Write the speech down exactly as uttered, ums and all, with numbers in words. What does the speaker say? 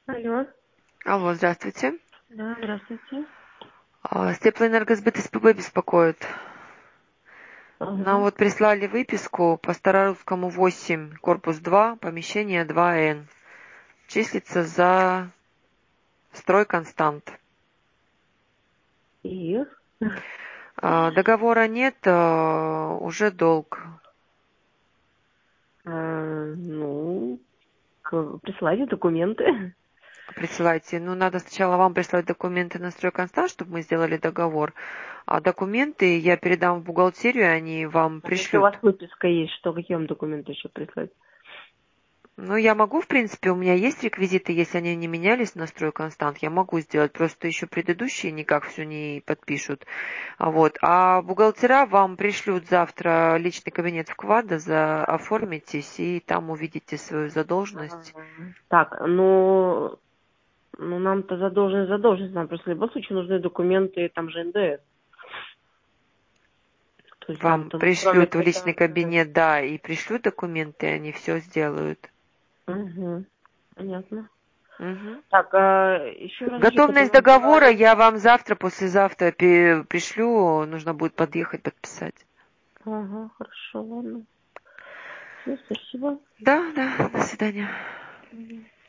Алло. Алло, здравствуйте. Да, здравствуйте. А, С Теплоэнергосбыт СПБ беспокоит. Нам Ага. вот прислали выписку по Старорусскому восемь, корпус два, помещение два Н. Числится за стройконстант. И? А, Договора нет, а, уже долг. А, ну, к- присылайте документы. Присылайте. Ну, надо сначала вам прислать документы на стройконстант, чтобы мы сделали договор. А документы я передам в бухгалтерию, они вам А если у вас пришлют. выписка есть, что какие вам документы еще прислать? Ну, я могу, в принципе, у меня есть реквизиты, если они не менялись на стройконстант, я могу сделать, просто еще предыдущие никак все не подпишут. А Вот. А бухгалтера вам пришлют завтра личный кабинет в Квадро, за оформитесь и там увидите свою задолженность. Ага. Так, ну, ну нам-то задолженность, задолженность, нам просто в любом случае нужны документы, там же эн дэ эс. То есть Вам там-то, ну, кроме пришлют в личный квитанции. кабинет, да, и пришлют документы, они все сделают. Угу. Понятно. Мгм. Так, а еще разочек, это Готовность нам договора говорили. я вам завтра, послезавтра пе- пришлю, нужно будет подъехать, подписать. Ага, хорошо, ладно. Все, спасибо. Да, да, до свидания. Мгм.